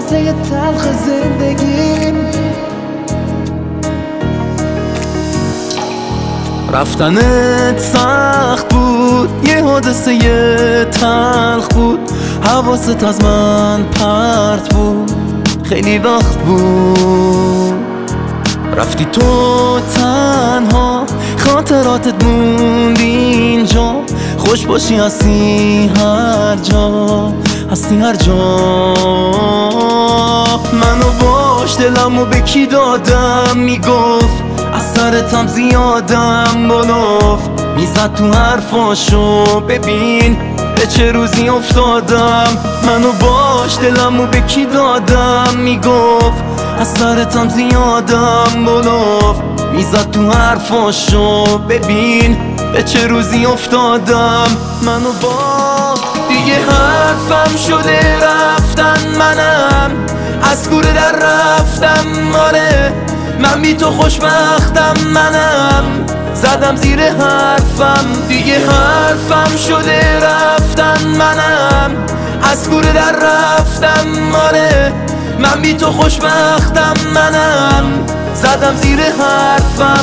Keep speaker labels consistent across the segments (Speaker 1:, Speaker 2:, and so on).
Speaker 1: قصه تلخ زندگیم. رفتنت سخت بود، یه حادثه تلخ بود، حواست از من پرت بود، خیلی وقت بود. رفتی تو تنها، خاطراتت موند اینجا، خوش باشی هستی هر جا، هستی هر جا. منو باش دلمو به کی دادم، میگفت از سرتم زیادم بلوف، میزد تو حرفاشو ببین به چه روزی افتادم. منو باش دلمو به کی دادم، میگفت از سرتم زیادم بلوف، میزد تو حرفاشو ببین به چه روزی افتادم. منو باش دیگه حرفم شده رفتن، منم از کوره در رفتم. آره من بی تو خوشبختم، منم زدم زیر حرفم. دیگه حرفم شده رفتن، منم از کوره در رفتم. آره من بی تو خوشبختم، منم زدم زیر حرفم.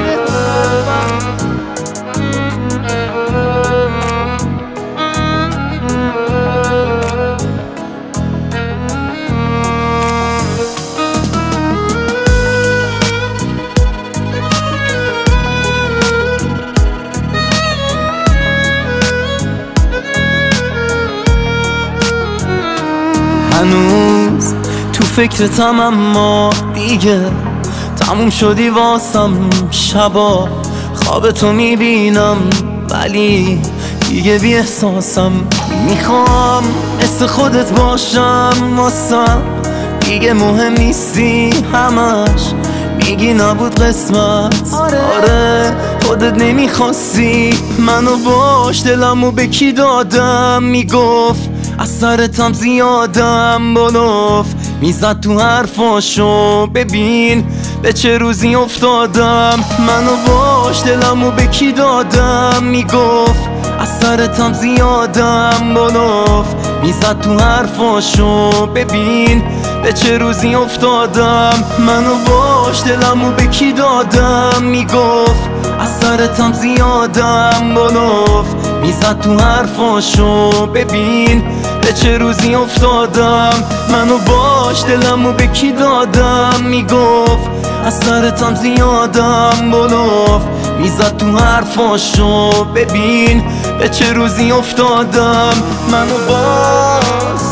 Speaker 1: هنوز تو فکرتم اما دیگه تموم شدی واسم. شبا خوابتو میبینم ولی دیگه بی احساسم. میخوام مثل خودت باشم واسم، دیگه مهم نیستی همش میگی نبود قسمت. آره خودت نمیخواستی منو باش، دلمو به کی دادم، میگفت از سرتم زیادم بلوف، میزد تو حرفاشو ببین به چه روزی افتادم. منو باش دلمو به کی دادم، میگفت از سرتم زیادم بلوف، میزد تو حرفاشو ببین به چه روزی افتادم. منو باش دلمو به کی دادم، میگفت از سرتم زیادم بلوف، میزد تو حرفاشو ببین به چه روزی افتادم. منو باش دلمو به کی دادم، میگفت از سرتم زیادم بلوف، میزد تو حرفاشو ببین به چه روزی افتادم. منو باز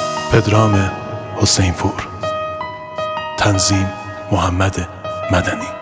Speaker 2: پدرام حسین پور، تنظیم محمد مدنی.